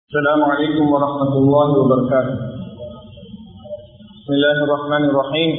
السلام عليكم ورحمة الله وبركاته. بسم الله الرحمن الرحيم.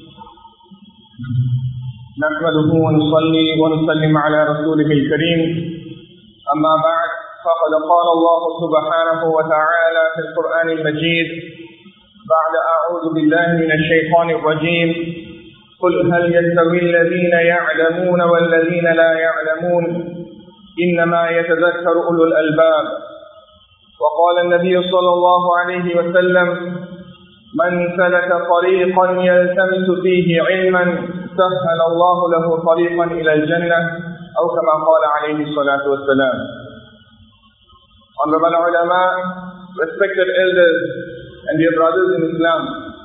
نحمده ونصلي ونسلم على رسوله الكريم. أما بعد، فقد قال الله سبحانه وتعالى في القرآن المجيد بعد أعوذ بالله من الشيطان الرجيم: قل هل يستوي الذين يعلمون والذين لا يعلمون إنما يتذكر أولو الألباب. وقال النبي صلى الله عليه وسلم: من سلك طريقا يلتمس فيه علما سهل الله له طريقا إلى الجنة، أو كما قال عليه الصلاة والسلام. Honorable ulama, respected elders and dear brothers in Islam,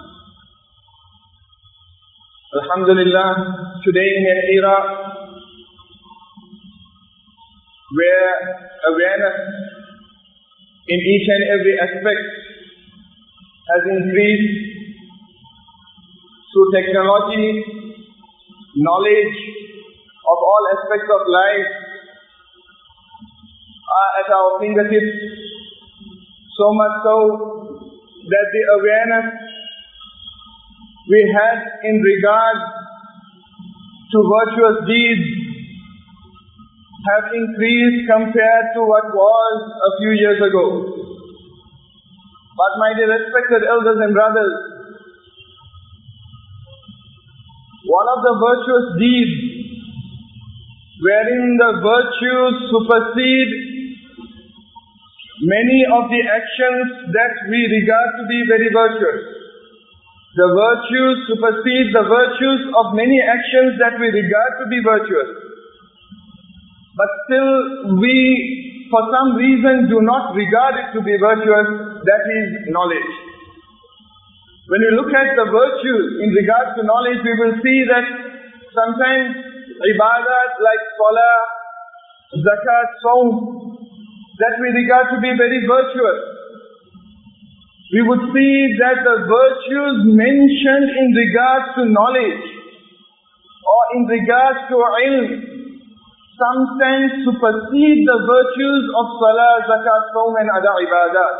Alhamdulillah, today in an era where awareness in each and every aspect has increased through technology, knowledge of all aspects of life are at our fingertips, so much so that the awareness we had in regard to virtuous deeds have increased compared to what was a few years ago. But my dear respected elders and brothers, one of the virtuous deeds wherein the virtues supersede many of the actions that we regard to be very virtuous. The virtues supersede the virtues of many actions that we regard to be virtuous. But still we, for some reason, do not regard it to be virtuous, that is knowledge. When we look at the virtues in regard to knowledge, we will see that sometimes ibadat like salah, zakat, sawm, that we regard to be very virtuous. We would see that the virtues mentioned in regards to knowledge or in regards to ilm sometimes supersede the virtues of salah, zakat, sawm and other ibadat.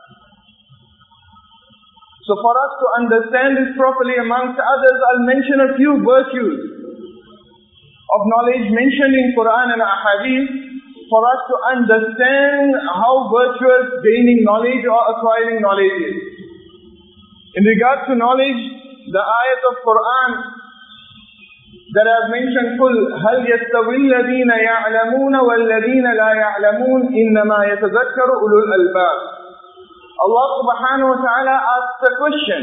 So for us to understand this properly amongst others, I'll mention a few virtues of knowledge mentioned in Quran and Ahadith for us to understand how virtuous gaining knowledge or acquiring knowledge is. In regard to knowledge, the ayat of Quran that I have mentioned, قُلْ هَلْ يَسْتَوِي الَّذِينَ يَعْلَمُونَ وَالَّذِينَ لَا يَعْلَمُونَ إِنَّمَا يَتَذَكَّرُ أُولُو الْأَلْبَابِ. Allah subhanahu wa ta'ala asks the question,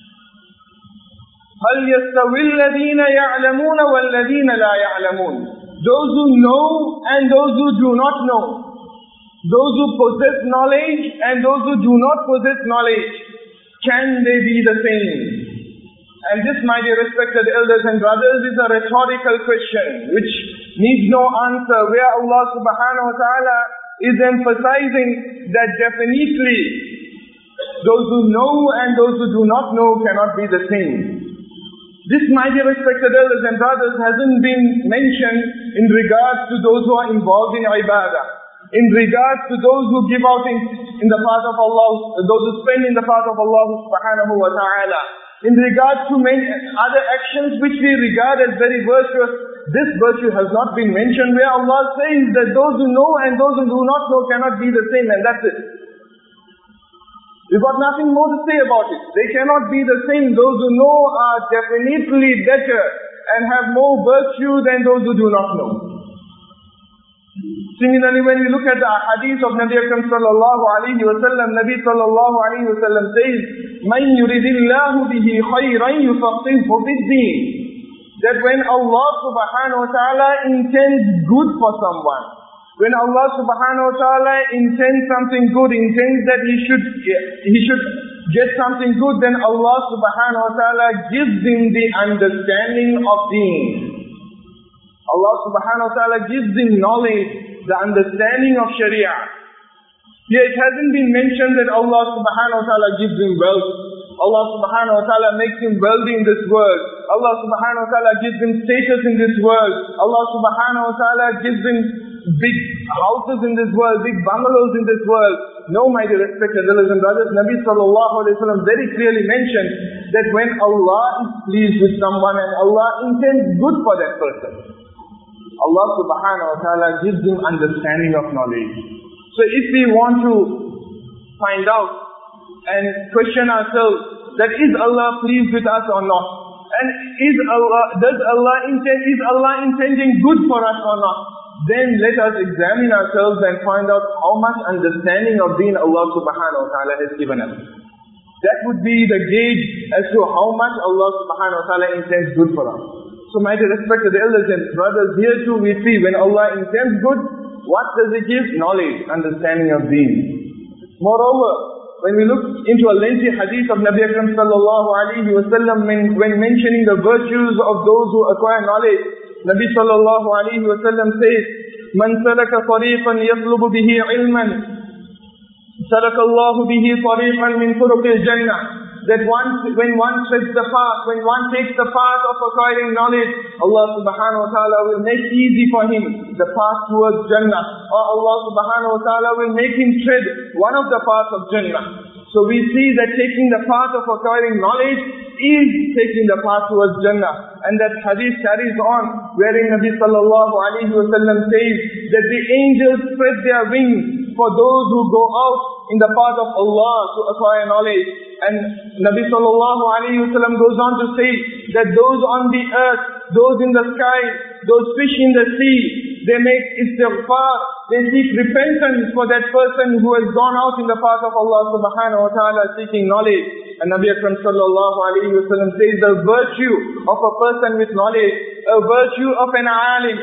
هَلْ يَسْتَوِي الَّذِينَ يَعْلَمُونَ وَالَّذِينَ لَا يَعْلَمُونَ. Those who know and those who do not know. Those who possess knowledge and those who do not possess knowledge. Can they be the same? And this, my dear respected elders and brothers, is a rhetorical question which needs no answer, where Allah subhanahu wa ta'ala is emphasizing that definitely those who know and those who do not know cannot be the same. This, my dear respected elders and brothers, hasn't been mentioned in regards to those who are involved in ibadah, in regards to those who give out in the path of Allah, those who spend in the path of Allah subhanahu wa ta'ala. In regard to many other actions which we regard as very virtuous, this virtue has not been mentioned, where Allah says that those who know and those who do not know cannot be the same, and that's it. We've got nothing more to say about it. They cannot be the same. Those who know are definitely better and have more virtue than those who do not know. Similarly, when we look at the hadith of Nabi Akram sallallahu alayhi wa sallam, Nabi sallallahu alayhi wa sallam says, مَنْ يُرِدِ اللَّهُ بِهِ خَيْرًا يُفَقِّهُ فِي الدِّينِ. That when Allah subhanahu wa ta'ala intends good for someone, when Allah subhanahu wa ta'ala intends something good, intends that he should get something good, then Allah subhanahu wa ta'ala gives him the understanding of deen. Allah subhanahu wa ta'ala gives him knowledge, the understanding of Sharia. Here it hasn't been mentioned that Allah subhanahu wa ta'ala gives him wealth. Allah subhanahu wa ta'ala makes him wealthy in this world. Allah subhanahu wa ta'ala gives him status in this world. Allah subhanahu wa ta'ala gives him big houses in this world, big bungalows in this world. No, my dear respected brothers and brothers, Nabi sallallahu alayhi wa sallam very clearly mentioned that when Allah is pleased with someone and Allah intends good for that person, Allah subhanahu wa ta'ala gives him understanding of knowledge. So if we want to find out and question ourselves that is Allah pleased with us or not, and is Allah intending good for us or not, then let us examine ourselves and find out how much understanding of deen Allah subhanahu wa ta'ala has given us. That would be the gauge as to how much Allah subhanahu wa ta'ala intends good for us. So my dear respected elders and brothers, here too we see when Allah intends good, what does He give? Knowledge, understanding of deen. Moreover, when we look into a lengthy hadith of Nabi Akram sallallahu alayhi wa sallam, when mentioning the virtues of those who acquire knowledge, Nabi sallallahu alayhi wa sallam says, "Man salaka tariqan yatlubu bihi ilman, salaka Allahu bihi tariqan min turuqil jannah." That when one treads the path, when one takes the path of acquiring knowledge, Allah subhanahu wa ta'ala will make easy for him the path towards Jannah. Or Allah subhanahu wa ta'ala will make him tread one of the paths of Jannah. So we see that taking the path of acquiring knowledge is taking the path towards Jannah. And that hadith carries on, wherein Nabi sallallahu alayhi wa sallam says that the angels spread their wings for those who go out in the path of Allah to acquire knowledge. And Nabi sallallahu alayhi wa sallam goes on to say that those on the earth, those in the sky, those fish in the sea, they make istighfar, they seek repentance for that person who has gone out in the path of Allah subhanahu wa ta'ala seeking knowledge. And Nabi Akram sallallahu alayhi wa sallam says the virtue of a person with knowledge, a virtue of an alim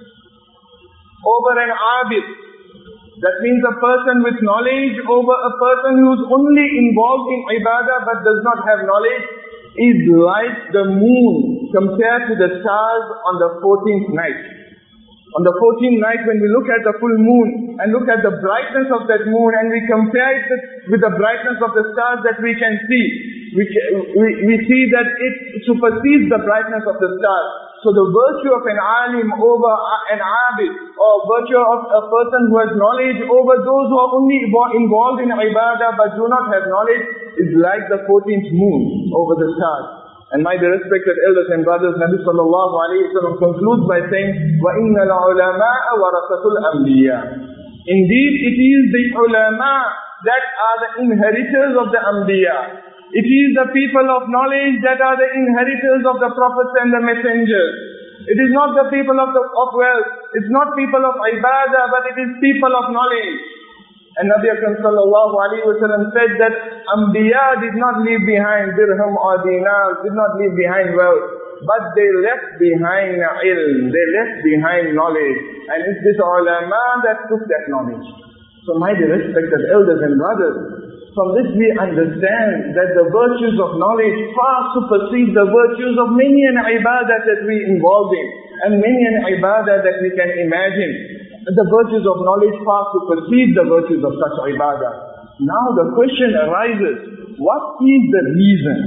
over an abid. That means a person with knowledge over a person who is only involved in ibadah but does not have knowledge is like the moon compared to the stars on the 14th night. On the 14th night when we look at the full moon and look at the brightness of that moon and we compare it with the brightness of the stars that we can see, we see that it supersedes the brightness of the stars. So the virtue of an alim over an abid, or virtue of a person who has knowledge over those who are only involved in ibadah but do not have knowledge, is like the 14th moon over the stars. And my dear respected elders and brothers, Nabi sallallahu alayhi wa sallam concludes by saying, وَإِنَّ الْعُلَمَاءَ وَرَثَةُ الْأَنْبِيَاءِ. Indeed, it is the ulama that are the inheritors of the anbiya. It is the people of knowledge that are the inheritors of the prophets and the messengers. It is not the people of wealth. It's not people of ibadah, but it is people of knowledge. And Nabi Akram sallallahu alayhi wa sallam said that Anbiya did not leave behind dirham or dinar, did not leave behind wealth, but they left behind ilm, they left behind knowledge. And it's this ulama that took that knowledge. So my dear respected elders and brothers, from this we understand that the virtues of knowledge far supersede the virtues of many an ibadah that we involved in, and many an ibadah that we can imagine. The virtues of knowledge far supersede the virtues of such ibadah. Now the question arises, what is the reason?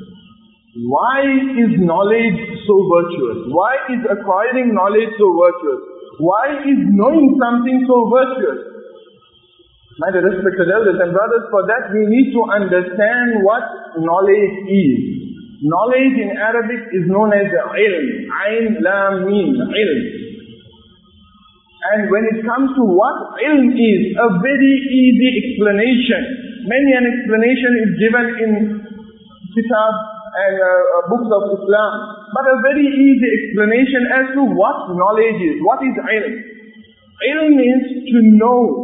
Why is knowledge so virtuous? Why is acquiring knowledge so virtuous? Why is knowing something so virtuous? My dear respected elders and brothers, for that we need to understand what knowledge is. Knowledge in Arabic is known as ilm. Ain, lam, mim, ilm. And when it comes to what ilm is, a very easy explanation. Many an explanation is given in kitab and books of Islam. But a very easy explanation as to what knowledge is. What is ilm? Ilm is to know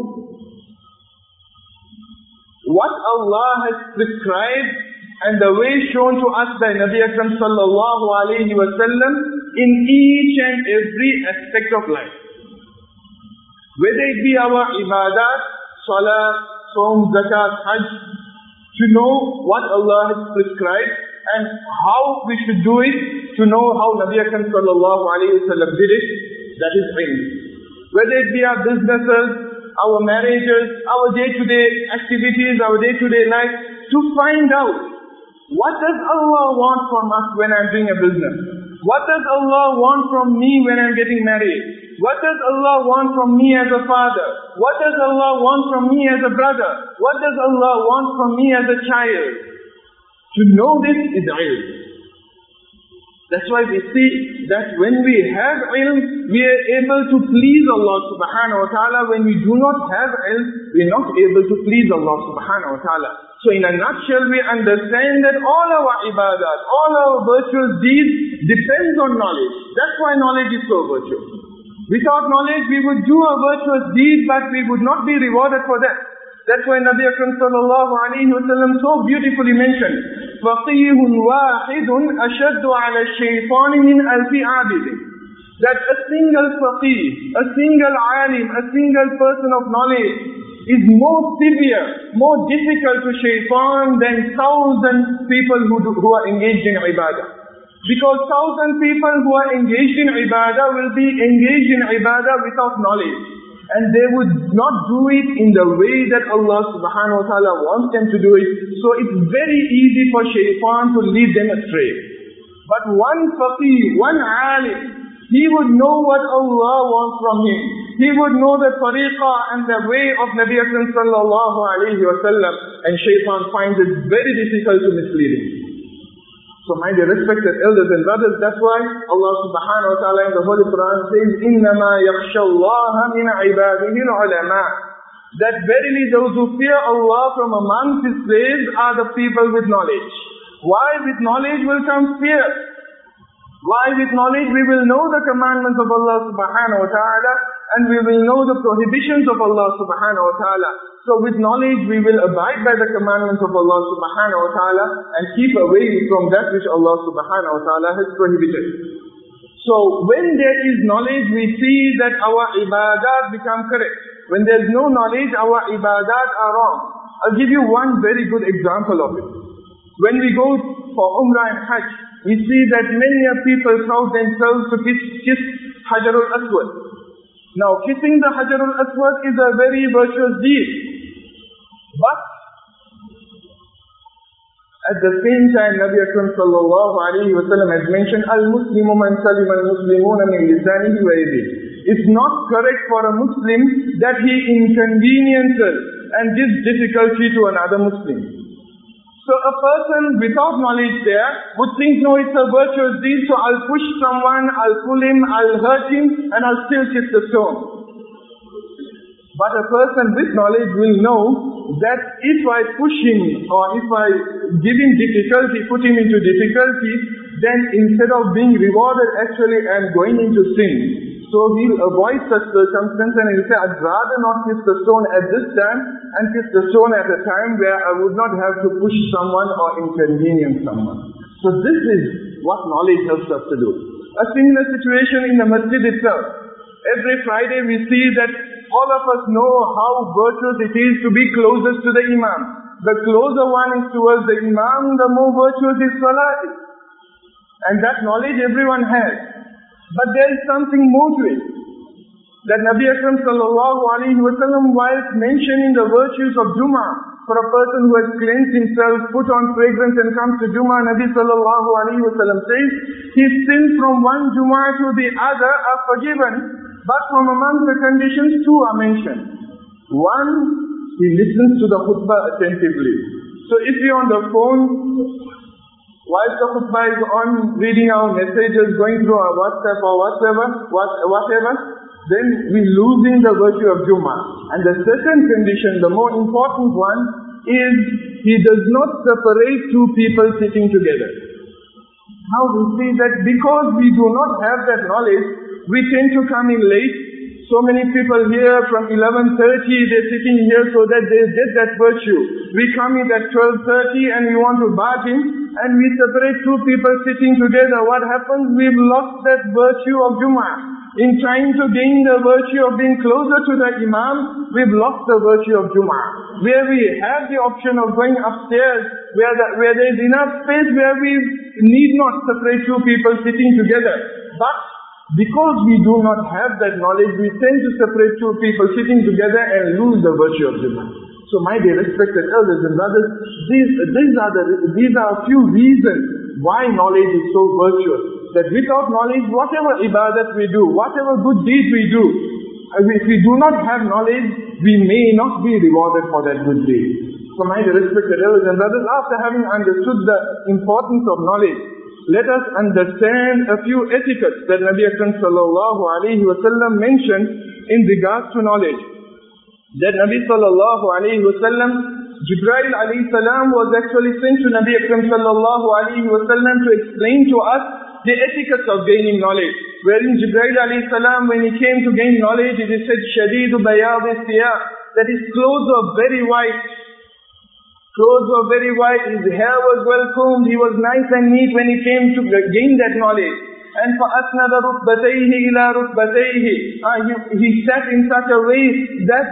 what Allah has prescribed and the way shown to us by Nabi Akram sallallahu alayhi wa sallam in each and every aspect of life. Whether it be our ibadat, salah, saum, zakat, hajj, to know what Allah has prescribed and how we should do it, to know how Nabi Akram sallallahu alayhi wa sallam did it, that is ilm. Whether it be our businesses, our marriages, our day-to-day activities, our day-to-day life, to find out what does Allah want from us when I'm doing a business? What does Allah want from me when I'm getting married? What does Allah want from me as a father? What does Allah want from me as a brother? What does Allah want from me as a child? To know this is ilm. That's why we see that when we have ilm, we are able to please Allah subhanahu wa ta'ala. When we do not have ilm, we are not able to please Allah subhanahu wa ta'ala. So in a nutshell, we understand that all our ibadat, all our virtuous deeds depends on knowledge. That's why knowledge is so virtuous. Without knowledge, we would do a virtuous deed, but we would not be rewarded for that. That's why Nabi Akram sallallahu alayhi wa sallam so beautifully mentioned, فَقِيهٌ وَاحِدٌ أَشَدُّ عَلَى الشَّيْطَانِ مِنْ أَلْفِ عَابِدٍ. That a single faqih, a single alim, a single person of knowledge is more severe, more difficult to shaitan than 1,000 people who are engaged in ibadah. Because 1,000 people who are engaged in ibadah will be engaged in ibadah without knowledge. And they would not do it in the way that Allah subhanahu wa ta'ala wants them to do it. So it's very easy for shaitan to lead them astray. But one faqih, one alim, he would know what Allah wants from him. He would know the tariqah and the way of Nabi Akram sallallahu alayhi wa sallam. And shaitan finds it very difficult to mislead him. So my dear respected elders and brothers, that's why Allah subhanahu wa ta'ala in the Holy Quran says, إِنَّمَا يَخْشَى اللَّهَ مِنْ عِبَادِهِ الْعُلَمَاءِ. That verily those who fear Allah from amongst His slaves are the people with knowledge. Why? With knowledge will come fear. Why? With knowledge we will know the commandments of Allah subhanahu wa ta'ala, and we will know the prohibitions of Allah subhanahu wa ta'ala. So with knowledge we will abide by the commandments of Allah subhanahu wa ta'ala and keep away from that which Allah subhanahu wa ta'ala has prohibited. So when there is knowledge, we see that our ibadat become correct. When there is no knowledge, our ibadat are wrong. I'll give you one very good example of it. When we go for Umrah and Hajj, we see that many people crowd themselves to kiss Hajarul Aswad. Now kissing the Hajarul Aswad is a very virtuous deed. But at the same time, Nabi Akram sallallahu alayhi wa sallam has mentioned, Al-Muslimu man salim al-Muslimuna min lisanihi wa yadihi. It's not correct for a Muslim that he inconveniences and gives difficulty to another Muslim. So a person without knowledge there would think, no, it's a virtuous deed, so I'll push someone, I'll pull him, I'll hurt him, and I'll still kiss the stone. But a person with knowledge will know that if I push him or if I give him difficulty, put him into difficulty, then instead of being rewarded, actually I am going into sin. So he'll avoid such circumstance and he'll say, I'd rather not kiss the stone at this time and kiss the stone at a time where I would not have to push someone or inconvenience someone. So this is what knowledge helps us to do. A similar situation in the masjid itself. Every Friday we see that all of us know how virtuous it is to be closest to the Imam. The closer one is towards the Imam, the more virtuous his salah is. And that knowledge everyone has. But there is something more to it. That Nabi Akram sallallahu alayhi wa sallam, whilst mentioning the virtues of Jummah, for a person who has cleansed himself, put on fragrance and comes to Jummah, Nabi sallallahu alayhi wa sallam says, his sins from one Jummah to the other are forgiven, but from among the conditions two are mentioned. One, he listens to the khutbah attentively. So if you're on the phone, whilst the khutbah is on, reading our messages, going through our WhatsApp or whatever, then we're losing the virtue of Jummah. And the second condition, the more important one, is he does not separate two people sitting together. Now we see that because we do not have that knowledge, we tend to come in late. So many people here from 11:30, they're sitting here so that they get that virtue. We come in at 12:30 and we want to bath in, and we separate two people sitting together. What happens? We've lost that virtue of Jummah. In trying to gain the virtue of being closer to the Imam, we've lost the virtue of Jummah. Where we have the option of going upstairs, where there is enough space where we need not separate two people sitting together. But because we do not have that knowledge, we tend to separate two people sitting together and lose the virtue of Jummah. So my dear respected elders and brothers, these are a few reasons why knowledge is so virtuous. that without knowledge, whatever ibadat we do, whatever good deed we do, if we do not have knowledge, we may not be rewarded for that good deed. So my respected elders and brothers, after having understood the importance of knowledge, let us understand a few etiquettes that Nabi Akram sallallahu alayhi wa sallam mentioned in regards to knowledge. That Nabi sallallahu alayhi wa sallam, Jibreel alayhi salam was actually sent to Nabi Akram sallallahu alayhi wa sallam to explain to us the etiquettes of gaining knowledge. Wherein Jibreel alayhi salam, when he came to gain knowledge, it is said, Shadidu bayad al-thiyab, that his clothes were very white. Clothes were very white, his hair was well combed, he was nice and neat when he came to gain that knowledge. And فَأَسْنَدَ رُكْبَتَيْهِ إِلَى رُكْبَتَيْهِ, he sat in such a way that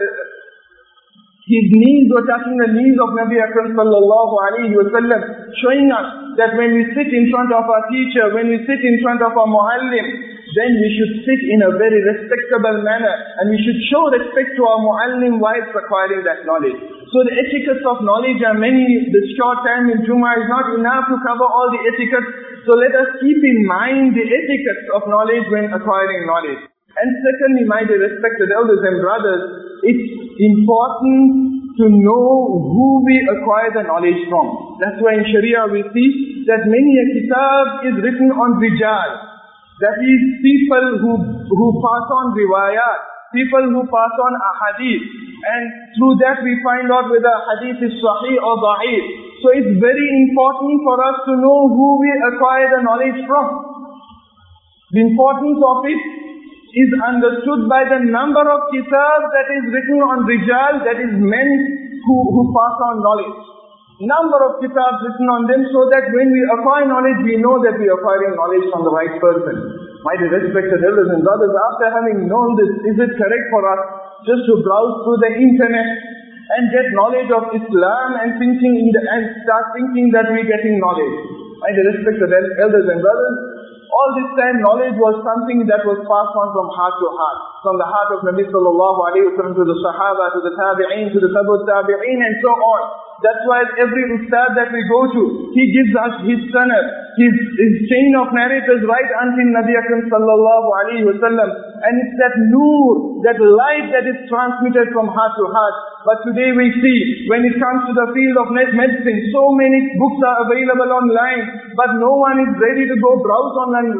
his knees were touching the knees of Nabi Akram sallallahu alayhi wa sallam, showing us that when we sit in front of our teacher, when we sit in front of our muallim, then we should sit in a very respectable manner, and we should show respect to our muallim whilst acquiring that knowledge. So the etiquettes of knowledge are many. The short time in Jummah is not enough to cover all the etiquettes. So let us keep in mind the etiquettes of knowledge when acquiring knowledge. And secondly, my dear respected elders and brothers, it's important to know who we acquire the knowledge from. That's why in Sharia we see that many a kitab is written on rijal. That is people who pass on riwayat, people who pass on ahadith. And through that we find out whether hadith is sahih or da'if. So it's very important for us to know who we acquire the knowledge from. The importance of it is understood by the number of kitabs that is written on rijal, that is men who pass on knowledge. Number of kitabs written on them, so that when we acquire knowledge, we know that we are acquiring knowledge from the right person. My respected elders and brothers, after having known this, is it correct for us just to browse through the internet and get knowledge of Islam and start thinking that we're getting knowledge? My respected elders and brothers, all this time knowledge was something that was passed on from heart to heart. From the heart of Nabi sallallahu alayhi wa sallam to the Sahaba, to the Tabi'een, to the Tabu Tabi'een, and so on. That's why every ustad that we go to, he gives us his sanad, his chain of narrators right until Nabi Akram sallallahu alayhi wa sallam. And it's that noor, that light that is transmitted from heart to heart. But today we see, when it comes to the field of medicine, so many books are available online, but no one is ready to go browse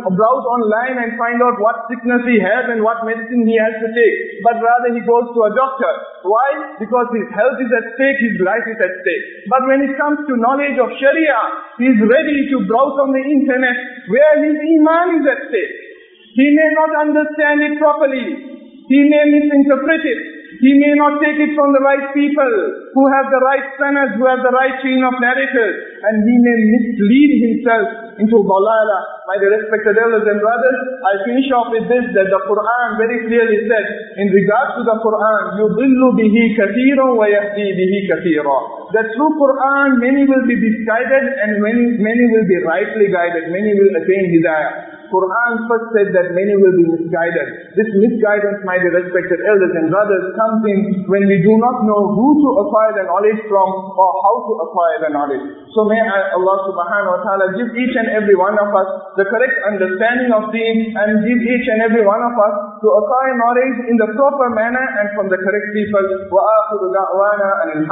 online and find out what sickness he has and what medicine he has to take. But rather he goes to a doctor. Why? Because his health is at stake, his life is at stake. But when it comes to knowledge of Sharia, he is ready to browse on the internet where his iman is at stake. He may not understand it properly. He may misinterpret it. He may not take it from the right people who have the right sanad, who have the right chain of narrators, and he may mislead himself into dalala. My respected elders and brothers, I'll finish off with this, that the Quran very clearly said, in regards to the Quran, يُضِلُّ بِهِ كَثِيرًا وَيَهْدِي بِهِ كَثِيرًا. That through Quran, many will be misguided and many will be rightly guided, many will attain hidayah. Quran first said that many will be misguided. This misguidance, my respected elders and brothers, comes in when we do not know who to acquire the knowledge from or how to acquire the knowledge. So may Allah subhanahu wa ta'ala give each and every one of us the correct understanding of deen, and give each and every one of us to acquire knowledge in the proper manner and from the correct people. Wa akhiru da'wana